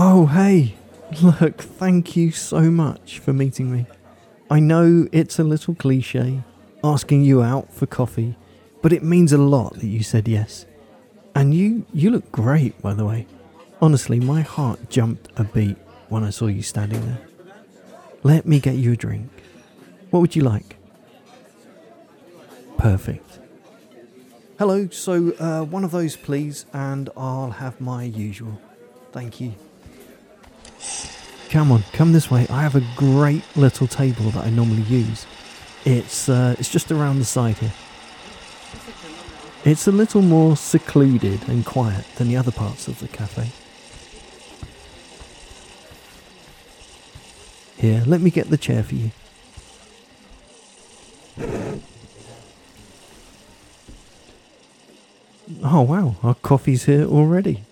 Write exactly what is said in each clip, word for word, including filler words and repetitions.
Oh, hey. Look, thank you so much for meeting me. I know it's a little cliche, asking you out for coffee, but it means a lot that you said yes. And you, you look great, by the way. Honestly, my heart jumped a beat when I saw you standing there. Let me get you a drink. What would you like? Perfect. Hello, so uh, one of those please, and I'll have my usual. Thank you. Come on, come this way. I have a great little table that I normally use. It's uh, it's just around the side here. It's a little more secluded and quiet than the other parts of the cafe. Here, let me get the chair for you. Oh wow, our coffee's here already.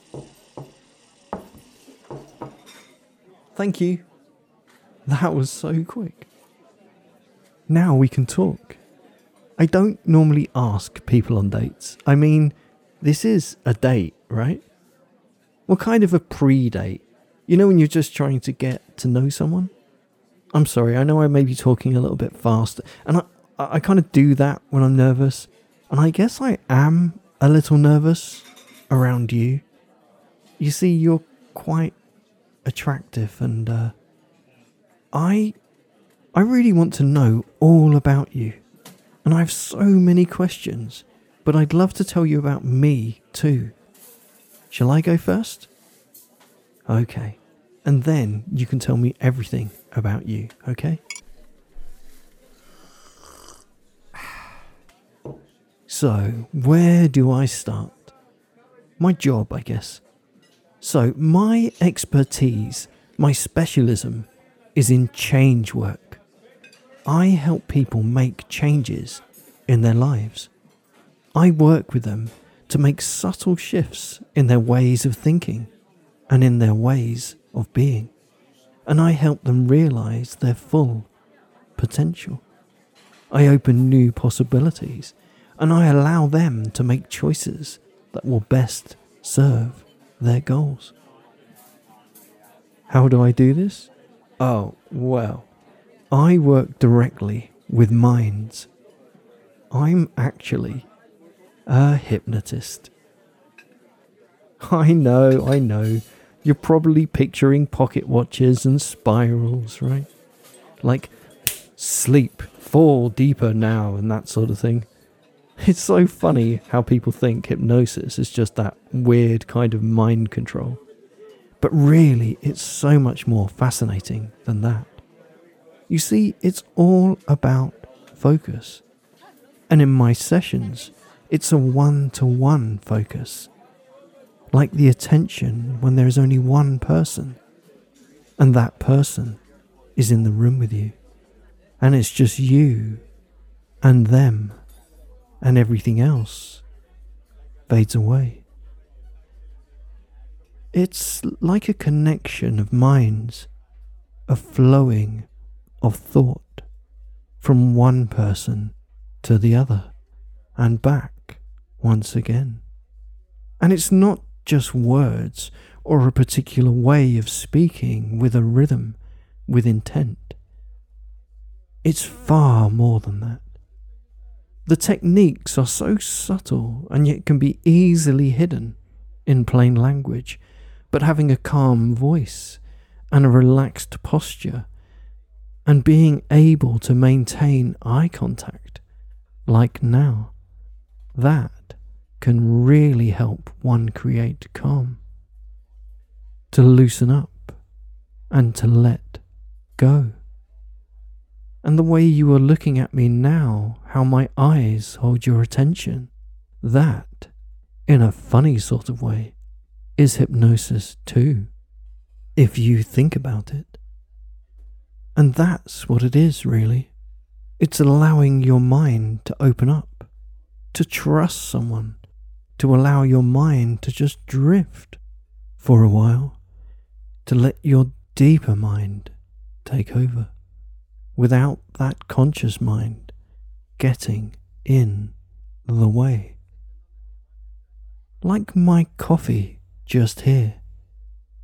Thank you. That was so quick. Now we can talk. I don't normally ask people on dates. I mean, this is a date, right? Well, kind of a pre-date. You know when you're just trying to get to know someone? I'm sorry, I know I may be talking a little bit fast, and I, I kind of do that when I'm nervous, and I guess I am a little nervous around you. You see, you're quite attractive, and uh, I, I really want to know all about you, and I have so many questions, but I'd love to tell you about me too. Shall I go first? Okay, and then you can tell me everything about you, okay? So, where do I start? My job, I guess. So, my expertise, my specialism, is in change work. I help people make changes in their lives. I work with them to make subtle shifts in their ways of thinking and in their ways of being. And I help them realize their full potential. I open new possibilities, and I allow them to make choices that will best serve their goals. How do I do this? Oh, well, I work directly with minds. I'm actually a hypnotist. I know, I know. You're probably picturing pocket watches and spirals, right? Like, sleep, fall deeper now, and that sort of thing. It's so funny how people think hypnosis is just that weird kind of mind control. But really, it's so much more fascinating than that. You see, it's all about focus. And in my sessions, it's a one-to-one focus. Like the attention when there is only one person, and that person is in the room with you. And it's just you and them, and everything else fades away. It's like a connection of minds, a flowing of thought from one person to the other and back once again. And it's not just words or a particular way of speaking with a rhythm, with intent. It's far more than that. The techniques are so subtle and yet can be easily hidden in plain language, but having a calm voice and a relaxed posture and being able to maintain eye contact, like now, that can really help one create calm, to loosen up and to let go. And the way you are looking at me now, how my eyes hold your attention, that, in a funny sort of way, is hypnosis too, if you think about it. And that's what it is, really. It's allowing your mind to open up, to trust someone, to allow your mind to just drift for a while, to let your deeper mind take over, without that conscious mind getting in the way. Like my coffee just here.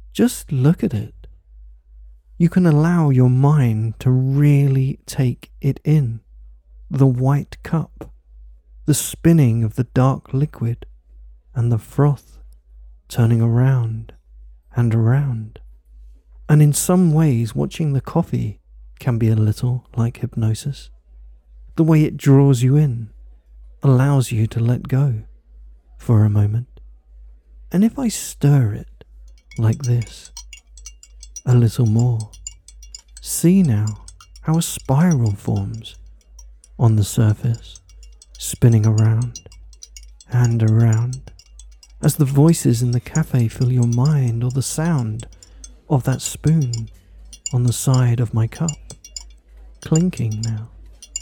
Just look at it. You can allow your mind to really take it in. The white cup, the spinning of the dark liquid, and the froth turning around and around. And in some ways, watching the coffee can be a little like hypnosis. The way it draws you in, allows you to let go for a moment. And if I stir it like this, a little more, see now how a spiral forms on the surface, spinning around and around, as the voices in the cafe fill your mind, or the sound of that spoon on the side of my cup, clinking now.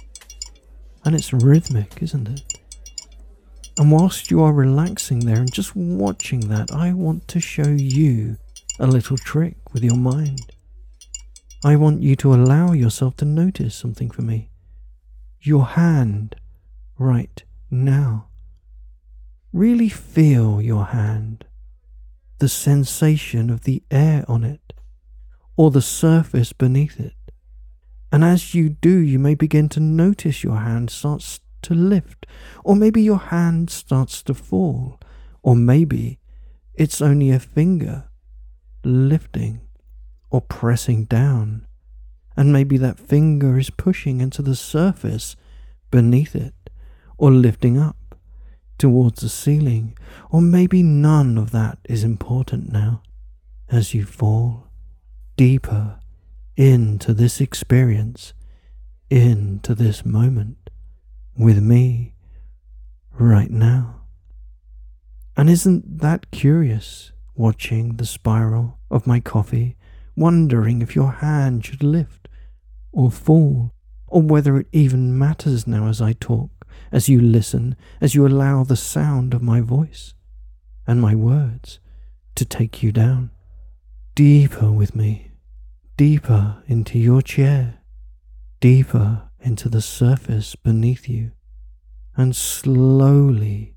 And it's rhythmic, isn't it? And whilst you are relaxing there and just watching that, I want to show you a little trick with your mind. I want you to allow yourself to notice something for me. Your hand right now. Really feel your hand, the sensation of the air on it, or the surface beneath it. And as you do, you may begin to notice your hand starts to lift, or maybe your hand starts to fall, or maybe it's only a finger lifting or pressing down, and maybe that finger is pushing into the surface beneath it, or lifting up towards the ceiling, or maybe none of that is important now as you fall deeper into this experience, into this moment with me right now. And isn't that curious, watching the spiral of my coffee, wondering if your hand should lift or fall, or whether it even matters now as I talk, as you listen, as you allow the sound of my voice and my words to take you down, deeper with me, deeper into your chair, deeper into the surface beneath you, and slowly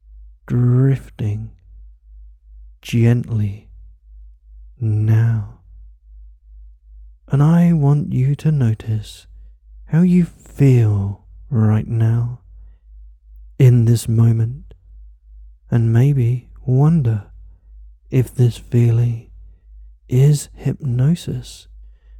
drifting gently now. And I want you to notice how you feel right now in this moment, and maybe wonder if this feeling is hypnosis.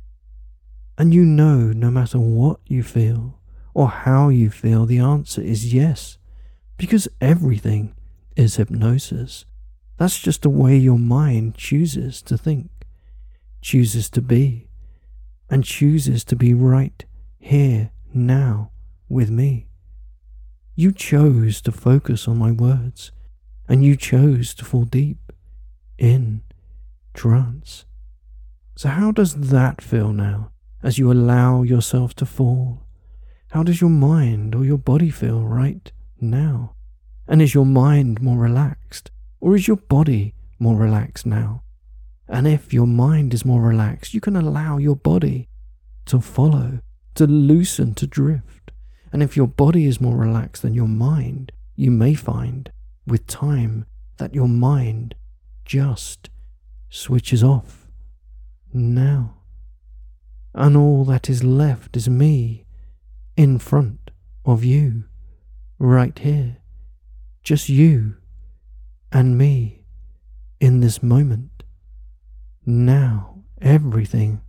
And you know, no matter what you feel or how you feel, the answer is yes, because everything is hypnosis. That's just the way your mind chooses to think, chooses to be, and chooses to be right here now with me. You chose to focus on my words, and you chose to fall deep in trance. So how does that feel now as you allow yourself to fall? How does your mind or your body feel right now? And is your mind more relaxed, or is your body more relaxed now? And if your mind is more relaxed, you can allow your body to follow, to loosen, to drift. And if your body is more relaxed than your mind, you may find with time that your mind just switches off now. And all that is left is me in front of you, right here. Just you and me in this moment. Now everything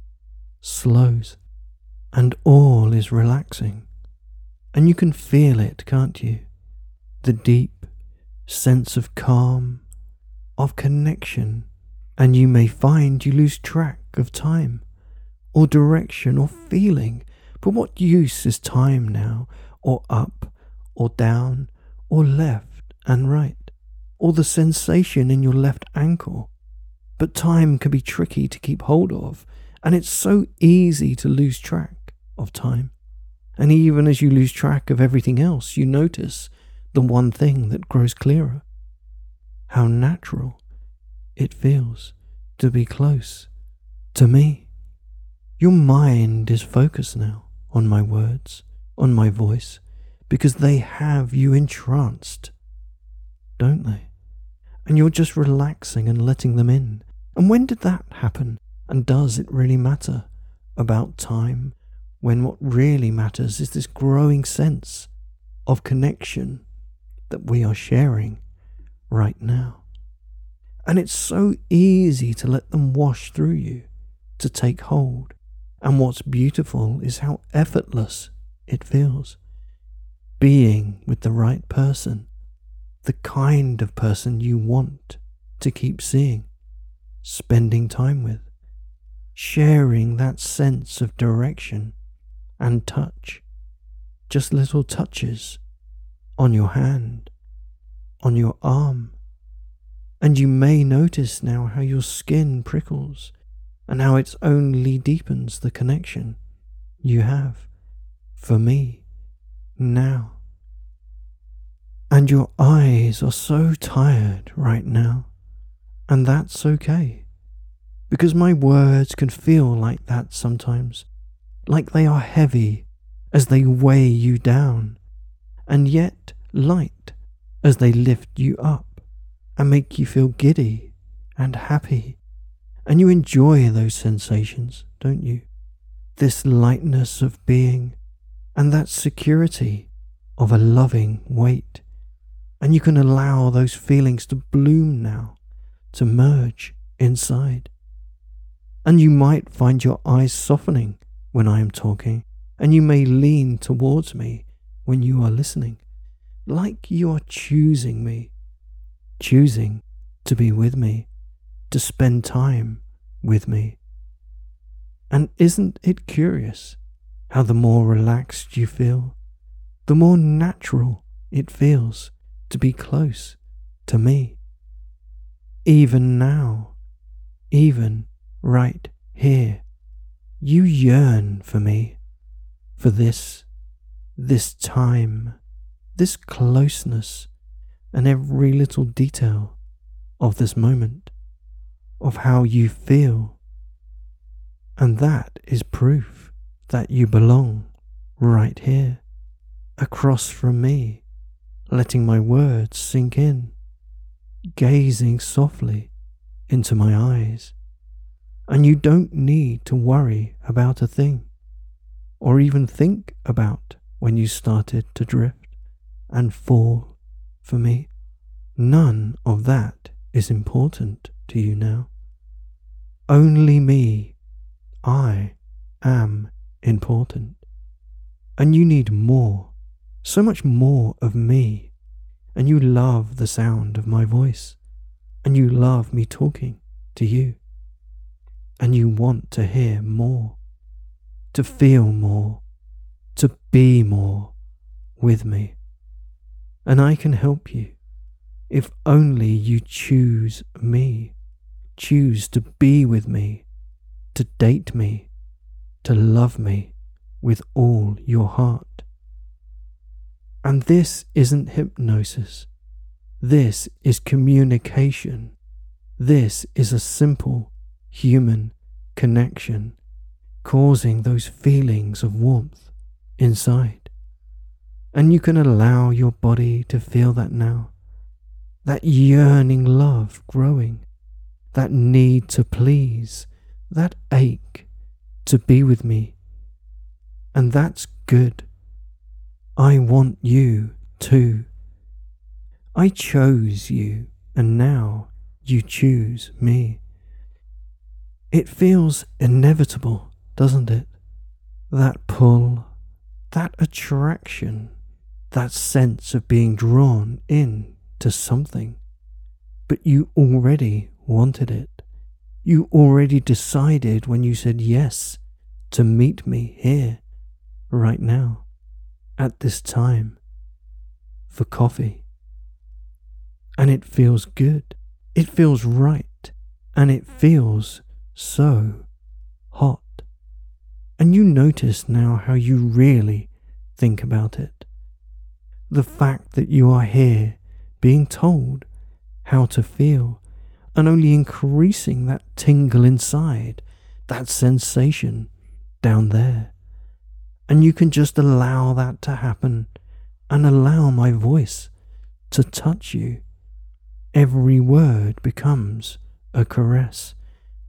slows and all is relaxing. And you can feel it, can't you? The deep sense of calm, of connection. And you may find you lose track of time, or direction, or feeling. But what use is time now, or up, or down, or left and right, or the sensation in your left ankle? But time can be tricky to keep hold of, and it's so easy to lose track of time. And even as you lose track of everything else, you notice the one thing that grows clearer. How natural it feels to be close to me. Your mind is focused now on my words, on my voice, because they have you entranced, don't they? And you're just relaxing and letting them in, And when did that happen? And does it really matter about time, when what really matters is this growing sense of connection that we are sharing right now? And it's so easy to let them wash through you, to take hold. And what's beautiful is how effortless it feels. Being with the right person, the kind of person you want to keep seeing, spending time with, sharing that sense of direction and touch, just little touches on your hand, on your arm. And you may notice now how your skin prickles and how it only deepens the connection you have for me now. And your eyes are so tired right now, and that's okay, because my words can feel like that sometimes, like they are heavy as they weigh you down, and yet light as they lift you up and make you feel giddy and happy. And you enjoy those sensations, don't you? This lightness of being and that security of a loving weight. And you can allow those feelings to bloom now, to merge inside. And you might find your eyes softening when I am talking, and you may lean towards me when you are listening, like you are choosing me, choosing to be with me, to spend time with me. And isn't it curious how the more relaxed you feel, the more natural it feels to be close to me? Even now, even right here, you yearn for me, for this, this time, this closeness, and every little detail of this moment, of how you feel. And that is proof that you belong right here, across from me, letting my words sink in, gazing softly into my eyes. And you don't need to worry about a thing, or even think about when you started to drift and fall for me. None of that is important to you now. Only me. I am important. And you need more, so much more of me. And you love the sound of my voice. And you love me talking to you. And you want to hear more, to feel more, to be more with me. And I can help you if only you choose me, choose to be with me, to date me, to love me with all your heart. And this isn't hypnosis. This is communication. This is a simple human connection, causing those feelings of warmth inside. And you can allow your body to feel that now, that yearning love growing, that need to please, that ache to be with me. And that's good. I want you too. I chose you, and now you choose me. It feels inevitable, doesn't it? That pull, that attraction, that sense of being drawn in to something. But you already wanted it. You already decided when you said yes to meet me here, right now, at this time, for coffee. And it feels good. It feels right. And it feels so hot. And you notice now how you really think about it. The fact that you are here being told how to feel, and only increasing that tingle inside, that sensation down there. And you can just allow that to happen and allow my voice to touch you. Every word becomes a caress.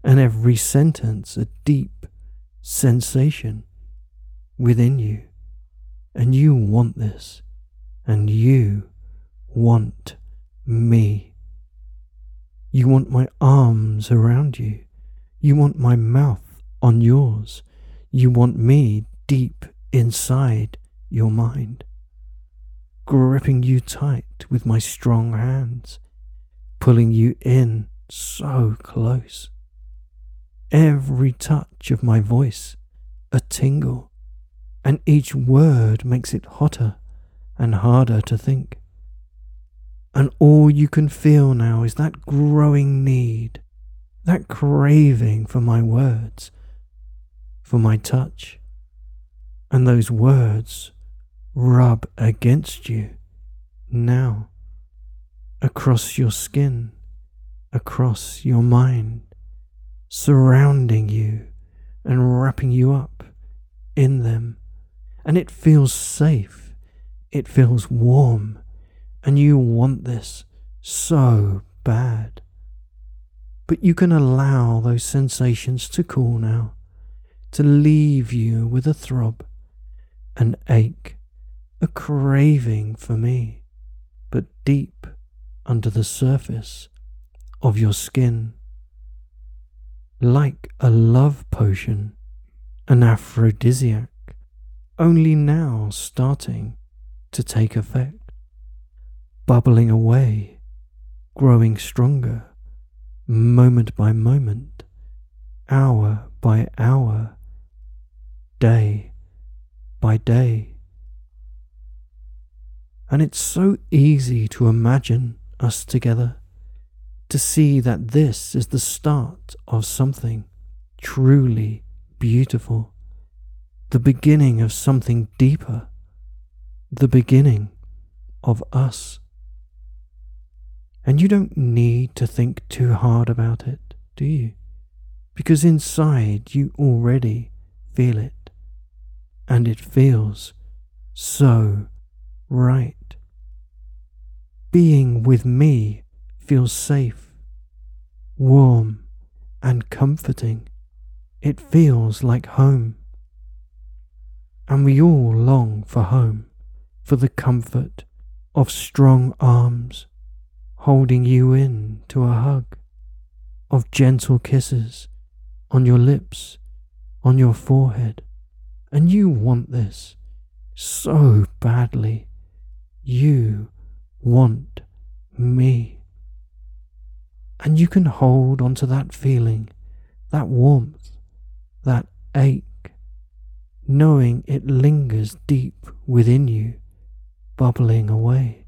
and every sentence a deep sensation within you. And you want this, and you want me. You want my arms around you. You want my mouth on yours. You want me deep inside your mind, gripping you tight with my strong hands, pulling you in so close. Every touch of my voice a tingle, and each word makes it hotter and harder to think. And all you can feel now is that growing need, that craving for my words, for my touch. And those words rub against you now, across your skin, across your mind, surrounding you and wrapping you up in them. And it feels safe, it feels warm, and you want this so bad. But you can allow those sensations to cool now, to leave you with a throb, an ache, a craving for me, but deep under the surface of your skin. Like a love potion, an aphrodisiac, only now starting to take effect, bubbling away, growing stronger, moment by moment, hour by hour, day by day. And it's so easy to imagine us together, to see that this is the start of something truly beautiful, the beginning of something deeper, the beginning of us. And you don't need to think too hard about it, do you? Because inside you already feel it, and it feels so right. Being with me feels safe, warm, and comforting. It feels like home. And we all long for home, for the comfort of strong arms holding you in to a hug, of gentle kisses on your lips, on your forehead. And you want this so badly. You want me. And you can hold onto that feeling, that warmth, that ache, knowing it lingers deep within you, bubbling away.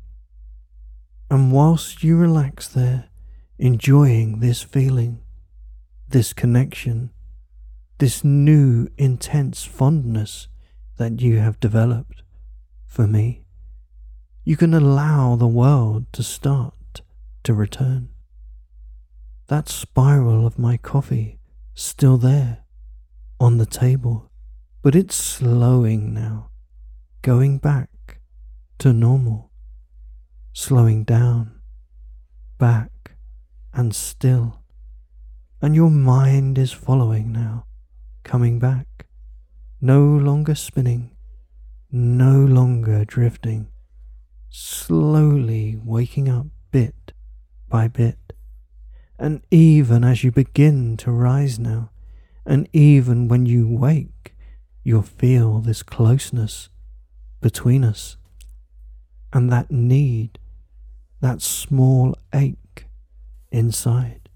And whilst you relax there, enjoying this feeling, this connection, this new intense fondness that you have developed for me, you can allow the world to start to return. That spiral of my coffee still there on the table, but it's slowing now, going back to normal, slowing down, back and still. And your mind is following now, coming back, no longer spinning, no longer drifting, slowly waking up bit by bit. And even as you begin to rise now, and even when you wake, you'll feel this closeness between us, and that need, that small ache inside,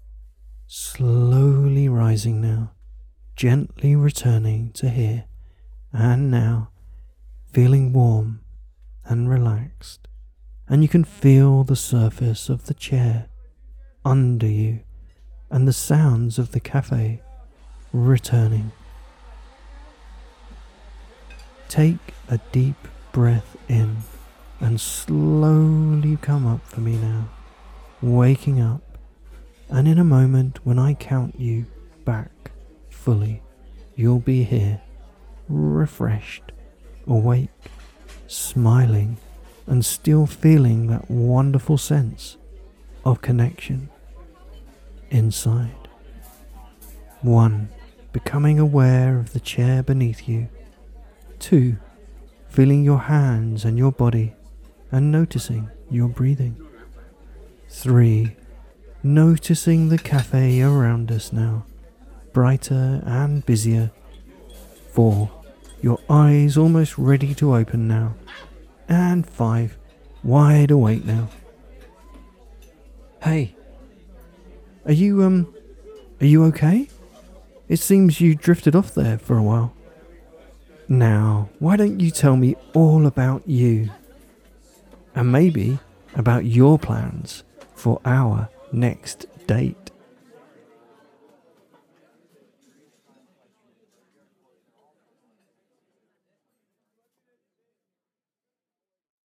slowly rising now, gently returning to here and now, feeling warm and relaxed. And you can feel the surface of the chair under you and the sounds of the cafe returning. Take a deep breath in and slowly come up for me now, waking up. And in a moment, when I count you back fully, you'll be here, refreshed, awake, smiling, and still feeling that wonderful sense of connection inside. One, becoming aware of the chair beneath you. Two, feeling your hands and your body and noticing your breathing. Three, noticing the cafe around us now, brighter and busier. Four, your eyes almost ready to open now. And five, wide awake now. Hey, are you, um, are you okay? It seems you drifted off there for a while. Now, why don't you tell me all about you? And maybe about your plans for our next date.